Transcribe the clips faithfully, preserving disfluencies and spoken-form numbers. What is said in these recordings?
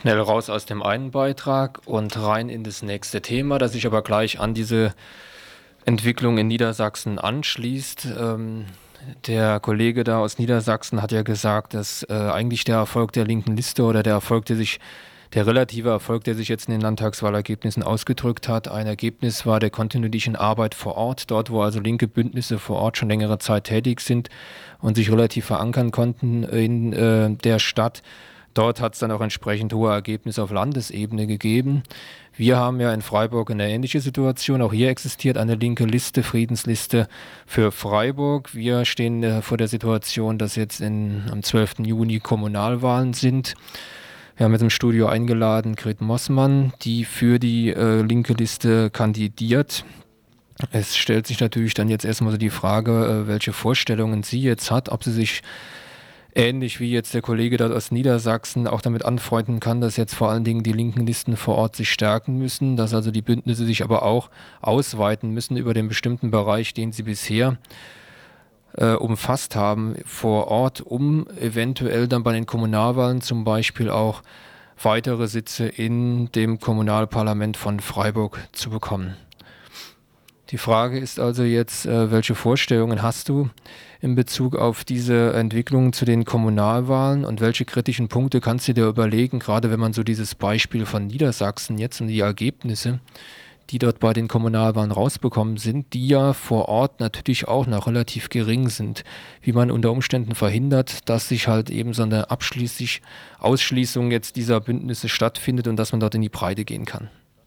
Schnell raus aus dem einen Beitrag und rein in das nächste Thema, das sich aber gleich an diese Entwicklung in Niedersachsen anschließt. Ähm, der Kollege da aus Niedersachsen hat ja gesagt, dass äh, eigentlich der Erfolg der linken Liste oder der Erfolg, der sich, der relative Erfolg, der sich jetzt in den Landtagswahlergebnissen ausgedrückt hat, ein Ergebnis war der kontinuierlichen Arbeit vor Ort, dort wo also linke Bündnisse vor Ort schon längere Zeit tätig sind und sich relativ verankern konnten in äh, der Stadt. Dort hat es dann auch entsprechend hohe Ergebnisse auf Landesebene gegeben. Wir haben ja in Freiburg eine ähnliche Situation. Auch hier existiert eine linke Liste, Friedensliste für Freiburg. Wir stehen äh, vor der Situation, dass jetzt in, am zwölften Juni Kommunalwahlen sind. Wir haben jetzt im Studio eingeladen Grit Mossmann, die für die äh, linke Liste kandidiert. Es stellt sich natürlich dann jetzt erstmal so die Frage, äh, welche Vorstellungen sie jetzt hat, ob sie sich ähnlich wie jetzt der Kollege dort aus Niedersachsen auch damit anfreunden kann, dass jetzt vor allen Dingen die linken Listen vor Ort sich stärken müssen, dass also die Bündnisse sich aber auch ausweiten müssen über den bestimmten Bereich, den sie bisher äh, umfasst haben vor Ort, um eventuell dann bei den Kommunalwahlen zum Beispiel auch weitere Sitze in dem Kommunalparlament von Freiburg zu bekommen. Die Frage ist also jetzt, äh, welche Vorstellungen hast du in Bezug auf diese Entwicklung zu den Kommunalwahlen und welche kritischen Punkte kannst du dir überlegen, gerade wenn man so dieses Beispiel von Niedersachsen jetzt und die Ergebnisse, die dort bei den Kommunalwahlen rausbekommen sind, die ja vor Ort natürlich auch noch relativ gering sind, wie man unter Umständen verhindert, dass sich halt eben so eine abschließlich Ausschließung jetzt dieser Bündnisse stattfindet und dass man dort in die Breite gehen kann.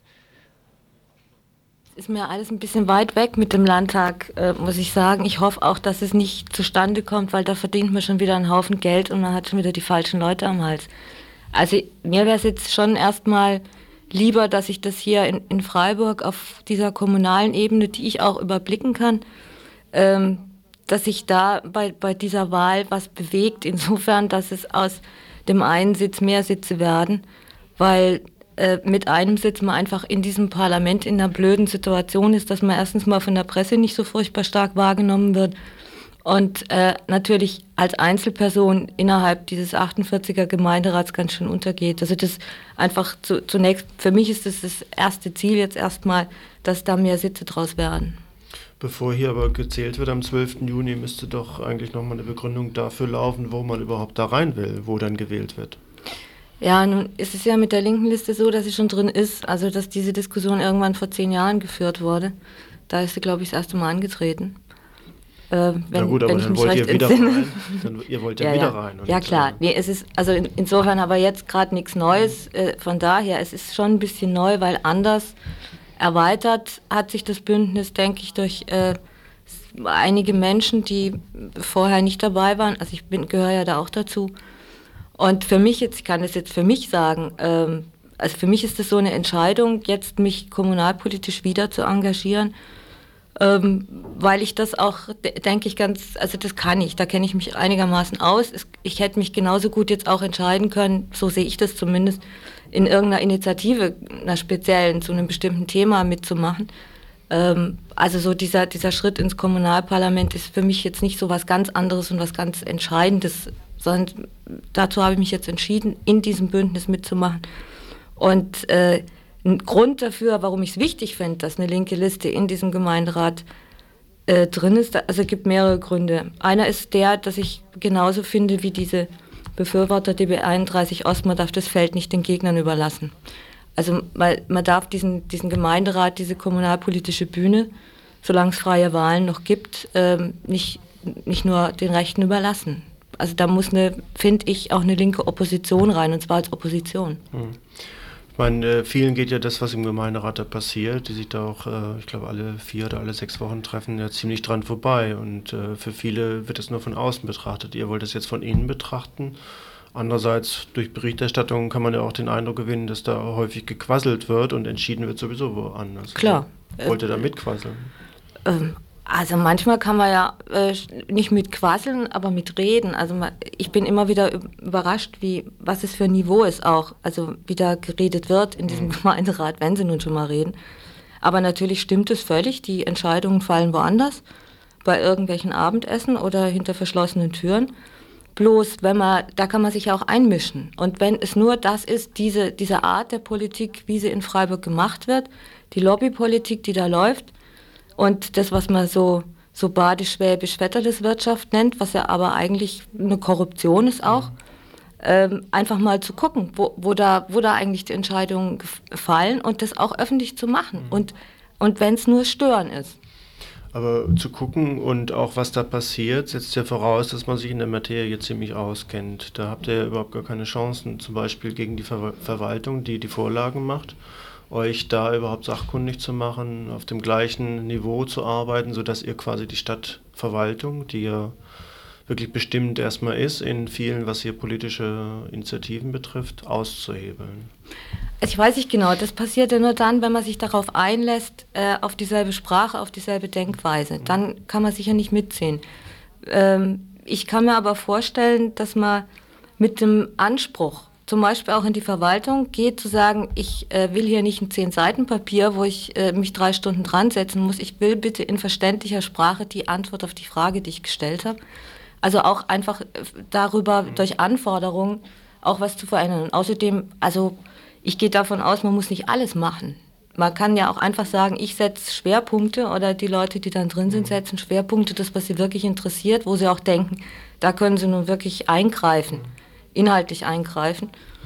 Ist mir alles ein bisschen weit weg mit dem Landtag, äh, muss ich sagen. Ich hoffe auch, dass es nicht zustande kommt, weil da verdient man schon wieder einen Haufen Geld und man hat schon wieder die falschen Leute am Hals. Also mir wäre es jetzt schon erstmal lieber, dass ich das hier in, in Freiburg auf dieser kommunalen Ebene, die ich auch überblicken kann, ähm, dass sich da bei, bei dieser Wahl was bewegt, insofern, dass es aus dem einen Sitz mehr Sitze werden, weil mit einem Sitz man einfach in diesem Parlament in einer blöden Situation ist, dass man erstens mal von der Presse nicht so furchtbar stark wahrgenommen wird und äh, natürlich als Einzelperson innerhalb dieses achtundvierziger Gemeinderats ganz schön untergeht. Also das einfach zu, zunächst, für mich ist das das erste Ziel jetzt erstmal, dass da mehr Sitze draus werden. Bevor hier aber gezählt wird am zwölften Juni, müsste doch eigentlich nochmal eine Begründung dafür laufen, wo man überhaupt da rein will, wo dann gewählt wird. Ja, nun ist es ja mit der linken Liste so, dass sie schon drin ist, also dass diese Diskussion irgendwann vor zehn Jahren geführt wurde. Da ist sie, glaube ich, das erste Mal angetreten. Äh, wenn, Na gut, aber wenn dann wollt ihr wieder entsinne. rein. Dann, ihr wollt ja, ja wieder ja. rein. Und ja klar, nee, es ist also in, insofern aber jetzt gerade nichts Neues. Äh, von daher, es ist schon ein bisschen neu, weil anders erweitert hat sich das Bündnis, denke ich, durch äh, einige Menschen, die vorher nicht dabei waren. Also ich bin, gehöre ja da auch dazu. Und für mich jetzt, ich kann das jetzt für mich sagen, ähm, also für mich ist das so eine Entscheidung, jetzt mich kommunalpolitisch wieder zu engagieren, ähm, weil ich das auch, de- denke ich ganz, also das kann ich, da kenne ich mich einigermaßen aus. Es, ich hätte mich genauso gut jetzt auch entscheiden können, so sehe ich das zumindest, in irgendeiner Initiative, einer speziellen, zu einem bestimmten Thema mitzumachen. Ähm, also so dieser, dieser Schritt ins Kommunalparlament ist für mich jetzt nicht so was ganz anderes und was ganz Entscheidendes, sondern dazu habe ich mich jetzt entschieden, in diesem Bündnis mitzumachen. Und äh, ein Grund dafür, warum ich es wichtig finde, dass eine linke Liste in diesem Gemeinderat äh, drin ist, also es gibt mehrere Gründe. Einer ist der, dass ich genauso finde wie diese Befürworter D B einunddreißig Ost, man darf das Feld nicht den Gegnern überlassen. Also man, man darf diesen, diesen Gemeinderat, diese kommunalpolitische Bühne, solange es freie Wahlen noch gibt, ähm, nicht, nicht nur den Rechten überlassen. Also da muss, eine, finde ich, auch eine linke Opposition rein, und zwar als Opposition. Hm. Ich meine, vielen geht ja das, was im Gemeinderat da passiert, die sich da auch, ich glaube, alle vier oder alle sechs Wochen treffen, ja ziemlich dran vorbei. Und für viele wird es nur von außen betrachtet. Ihr wollt es jetzt von innen betrachten. Andererseits, durch Berichterstattung kann man ja auch den Eindruck gewinnen, dass da häufig gequasselt wird und entschieden wird sowieso woanders. Klar. Wollt ihr da mitquasseln? Ähm, also manchmal kann man ja äh, nicht mit quasseln, aber mit reden. Also man, ich bin immer wieder überrascht, wie, was es für ein Niveau ist auch. Also wie da geredet wird in diesem mhm. Gemeinderat, wenn sie nun schon mal reden. Aber natürlich stimmt es völlig, die Entscheidungen fallen woanders, bei irgendwelchen Abendessen oder hinter verschlossenen Türen. Bloß, wenn man, da kann man sich ja auch einmischen. Und wenn es nur das ist, diese, diese Art der Politik, wie sie in Freiburg gemacht wird, die Lobbypolitik, die da läuft, und das, was man so, so badisch-schwäbisch Vetterliswirtschaft nennt, was ja aber eigentlich eine Korruption ist auch, mhm. ähm, einfach mal zu gucken, wo, wo, da, wo da eigentlich die Entscheidungen fallen und das auch öffentlich zu machen. Mhm. Und, und wenn es nur Stören ist. Aber zu gucken und auch was da passiert, setzt ja voraus, dass man sich in der Materie ziemlich auskennt. Da habt ihr ja überhaupt gar keine Chancen, zum Beispiel gegen die Ver- Verwaltung, die die Vorlagen macht, euch da überhaupt sachkundig zu machen, auf dem gleichen Niveau zu arbeiten, sodass ihr quasi die Stadtverwaltung, die ja wirklich bestimmt erstmal ist, in vielen, was hier politische Initiativen betrifft, auszuhebeln. Ich weiß nicht genau, das passiert ja nur dann, wenn man sich darauf einlässt, äh, auf dieselbe Sprache, auf dieselbe Denkweise. Dann kann man sicher nicht mitziehen. Ähm, ich kann mir aber vorstellen, dass man mit dem Anspruch, zum Beispiel auch in die Verwaltung, geht zu sagen, ich äh, will hier nicht ein zehn Seiten Papier, wo ich äh, mich drei Stunden dran setzen muss. Ich will bitte in verständlicher Sprache die Antwort auf die Frage, die ich gestellt habe. Also auch einfach darüber, durch Anforderungen, auch was zu verändern. Und außerdem, also ich gehe davon aus, man muss nicht alles machen. Man kann ja auch einfach sagen, ich setze Schwerpunkte oder die Leute, die dann drin sind, setzen Schwerpunkte, das, was sie wirklich interessiert, wo sie auch denken, da können sie nun wirklich eingreifen, inhaltlich eingreifen.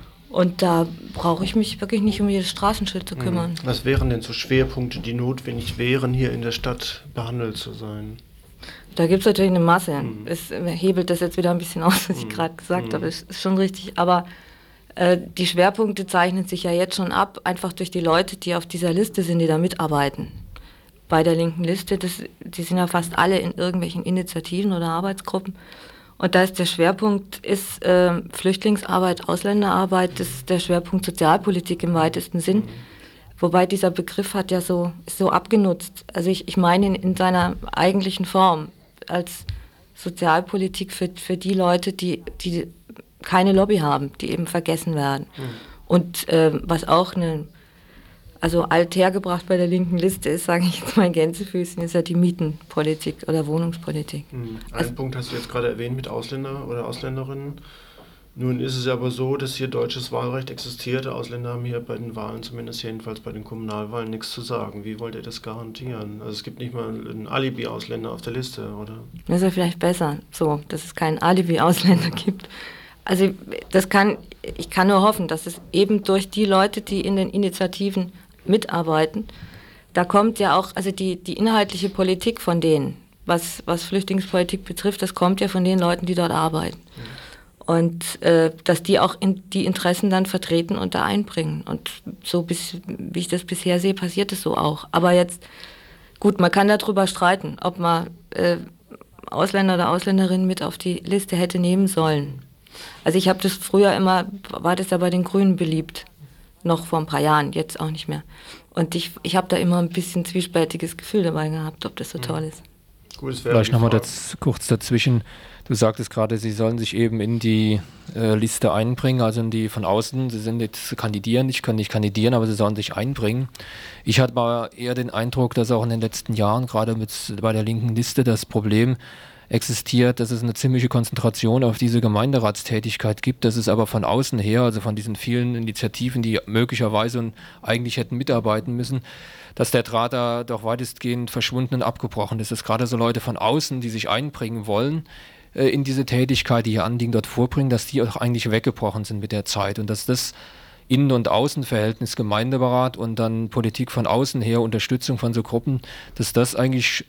Und da brauche ich mich wirklich nicht um jedes Straßenschild zu kümmern. Was wären denn so Schwerpunkte, die notwendig wären, hier in der Stadt behandelt zu sein? Da gibt es natürlich eine Masse. Mhm. Es hebelt das jetzt wieder ein bisschen aus, was ich gerade gesagt mhm. habe. Das ist schon richtig. Aber äh, die Schwerpunkte zeichnen sich ja jetzt schon ab, einfach durch die Leute, die auf dieser Liste sind, die da mitarbeiten. Bei der linken Liste, das, die sind ja fast alle in irgendwelchen Initiativen oder Arbeitsgruppen. Und da ist der Schwerpunkt ist äh, Flüchtlingsarbeit, Ausländerarbeit, das ist der Schwerpunkt Sozialpolitik im weitesten Sinn. Mhm. Wobei dieser Begriff hat ja so, ist so abgenutzt. Also ich, ich meine in, in seiner eigentlichen Form als Sozialpolitik für, für die Leute, die, die keine Lobby haben, die eben vergessen werden. Mhm. Und äh, was auch eine, also althergebracht bei der linken Liste ist, sage ich jetzt mal in Gänsefüßchen, ist ja die Mietenpolitik oder Wohnungspolitik. Mhm. Einen also, Punkt hast du jetzt gerade erwähnt mit Ausländer oder Ausländerinnen. Nun ist es aber so, dass hier deutsches Wahlrecht existiert. Ausländer haben hier bei den Wahlen, zumindest jedenfalls bei den Kommunalwahlen, nichts zu sagen. Wie wollt ihr das garantieren? Also es gibt nicht mal einen Alibi-Ausländer auf der Liste, oder? Das ist ja vielleicht besser, so, dass es keinen Alibi-Ausländer gibt. Also das kann, ich kann nur hoffen, dass es eben durch die Leute, die in den Initiativen mitarbeiten, da kommt ja auch, also die, die inhaltliche Politik von denen, was, was Flüchtlingspolitik betrifft, das kommt ja von den Leuten, die dort arbeiten. Mhm. Und äh, dass die auch in die Interessen dann vertreten und da einbringen. Und so, bis, wie ich das bisher sehe, passiert es so auch. Aber jetzt, gut, man kann darüber streiten, ob man äh, Ausländer oder Ausländerinnen mit auf die Liste hätte nehmen sollen. Also ich habe das früher immer, war das ja bei den Grünen beliebt, noch vor ein paar Jahren, jetzt auch nicht mehr. Und ich, ich habe da immer ein bisschen zwiespältiges Gefühl dabei gehabt, ob das so toll ist. Gut, vielleicht nochmal das, kurz dazwischen. Du sagtest gerade, sie sollen sich eben in die äh, Liste einbringen, also in die von außen. Sie sind jetzt kandidieren, ich kann nicht kandidieren, aber sie sollen sich einbringen. Ich hatte mal eher den Eindruck, dass auch in den letzten Jahren, gerade mit, bei der linken Liste, das Problem existiert, dass es eine ziemliche Konzentration auf diese Gemeinderatstätigkeit gibt, dass es aber von außen her, also von diesen vielen Initiativen, die möglicherweise und eigentlich hätten mitarbeiten müssen, dass der Draht da doch weitestgehend verschwunden und abgebrochen ist. Dass gerade so Leute von außen, die sich einbringen wollen, in diese Tätigkeit, die ihr Anliegen dort vorbringen, dass die auch eigentlich weggebrochen sind mit der Zeit und dass das Innen- und Außenverhältnis Gemeinderat und dann Politik von außen her, Unterstützung von so Gruppen, dass das eigentlich,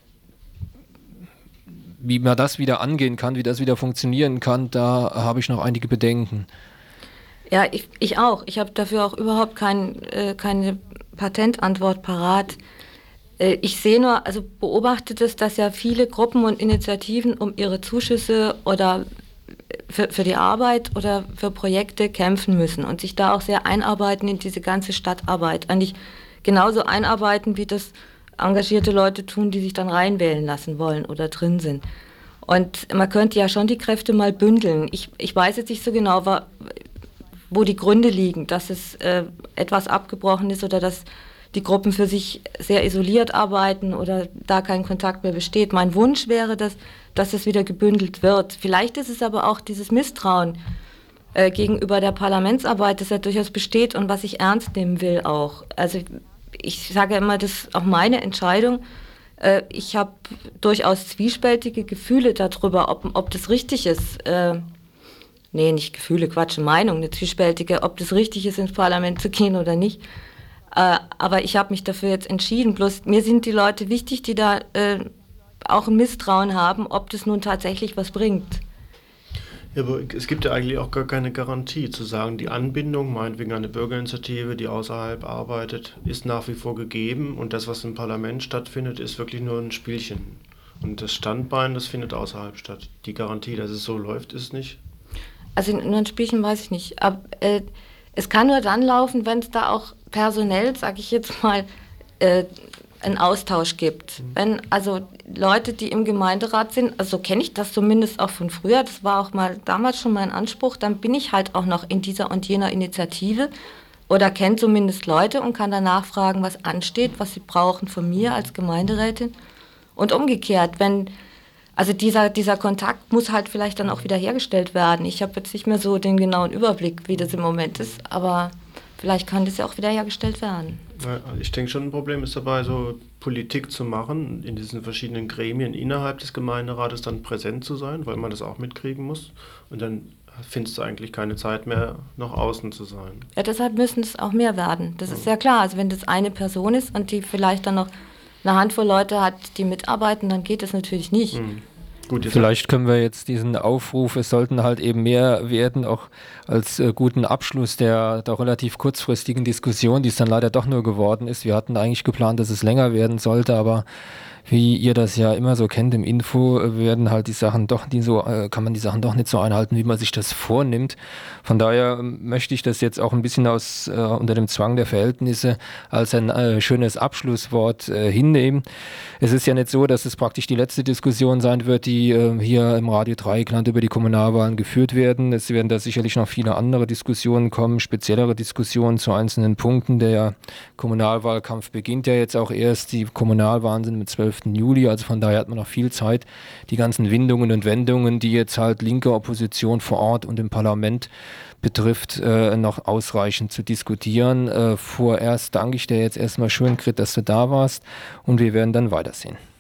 wie man das wieder angehen kann, wie das wieder funktionieren kann, da habe ich noch einige Bedenken. Ja, ich, ich auch. Ich habe dafür auch überhaupt kein, äh, keine Patentantwort parat. Ich sehe nur, also beobachte das, dass ja viele Gruppen und Initiativen um ihre Zuschüsse oder für, für die Arbeit oder für Projekte kämpfen müssen und sich da auch sehr einarbeiten in diese ganze Stadtarbeit. Eigentlich genauso einarbeiten, wie das engagierte Leute tun, die sich dann reinwählen lassen wollen oder drin sind. Und man könnte ja schon die Kräfte mal bündeln. Ich, ich weiß jetzt nicht so genau, wo die Gründe liegen, dass es äh, etwas abgebrochen ist oder dass die Gruppen für sich sehr isoliert arbeiten oder da kein Kontakt mehr besteht. Mein Wunsch wäre, dass, dass es wieder gebündelt wird. Vielleicht ist es aber auch dieses Misstrauen äh, gegenüber der Parlamentsarbeit, das ja durchaus besteht und was ich ernst nehmen will auch. Also ich sage immer, das ist auch meine Entscheidung. Äh, ich habe durchaus zwiespältige Gefühle darüber, ob, ob das richtig ist. Äh, nee, nicht Gefühle, Quatsch, Meinung, eine zwiespältige, ob das richtig ist, ins Parlament zu gehen oder nicht. Äh, aber ich habe mich dafür jetzt entschieden. Bloß mir sind die Leute wichtig, die da äh, auch ein Misstrauen haben, ob das nun tatsächlich was bringt. Ja, aber es gibt ja eigentlich auch gar keine Garantie zu sagen, die Anbindung, meinetwegen eine Bürgerinitiative, die außerhalb arbeitet, ist nach wie vor gegeben und das, was im Parlament stattfindet, ist wirklich nur ein Spielchen. Und das Standbein, das findet außerhalb statt. Die Garantie, dass es so läuft, ist nicht. Also nur ein Spielchen weiß ich nicht. Aber äh, es kann nur dann laufen, wenn es da auch personell, sage ich jetzt mal, äh, einen Austausch gibt. Mhm. Wenn also Leute, die im Gemeinderat sind, also kenne ich das zumindest auch von früher, das war auch mal damals schon mein Anspruch, dann bin ich halt auch noch in dieser und jener Initiative oder kenne zumindest Leute und kann danach fragen, was ansteht, was sie brauchen von mir als Gemeinderätin. Und umgekehrt, wenn, also dieser, dieser Kontakt muss halt vielleicht dann auch wieder hergestellt werden. Ich habe jetzt nicht mehr so den genauen Überblick, wie das im Moment ist, aber vielleicht kann das ja auch wieder hergestellt werden. Ich denke schon, ein Problem ist dabei, so Politik zu machen, in diesen verschiedenen Gremien innerhalb des Gemeinderates dann präsent zu sein, weil man das auch mitkriegen muss. Und dann findest du eigentlich keine Zeit mehr, nach außen zu sein. Ja, deshalb müssen es auch mehr werden. Das ja. ist ja klar. Also wenn das eine Person ist und die vielleicht dann noch eine Handvoll Leute hat, die mitarbeiten, dann geht das natürlich nicht. Mhm. Gut, vielleicht können wir jetzt diesen Aufruf, es sollten halt eben mehr werden, auch als äh, guten Abschluss der, der relativ kurzfristigen Diskussion, die es dann leider doch nur geworden ist. Wir hatten eigentlich geplant, dass es länger werden sollte, aber wie ihr das ja immer so kennt im Info, werden halt die Sachen doch nie so, äh, kann man die Sachen doch nicht so einhalten, wie man sich das vornimmt. Von daher möchte ich das jetzt auch ein bisschen aus äh, unter dem Zwang der Verhältnisse als ein äh, schönes Abschlusswort äh, hinnehmen. Es ist ja nicht so, dass es praktisch die letzte Diskussion sein wird, die äh, hier im Radio Dreieckland über die Kommunalwahlen geführt werden. Es werden da sicherlich noch viele andere Diskussionen kommen, speziellere Diskussionen zu einzelnen Punkten. Der Kommunalwahlkampf beginnt ja jetzt auch erst. Die Kommunalwahlen sind mit zwölften Juli, also von daher hat man noch viel Zeit, die ganzen Windungen und Wendungen, die jetzt halt linke Opposition vor Ort und im Parlament betrifft, äh, noch ausreichend zu diskutieren. Äh, vorerst danke ich dir jetzt erstmal schön, Grit, dass du da warst und wir werden dann weitersehen.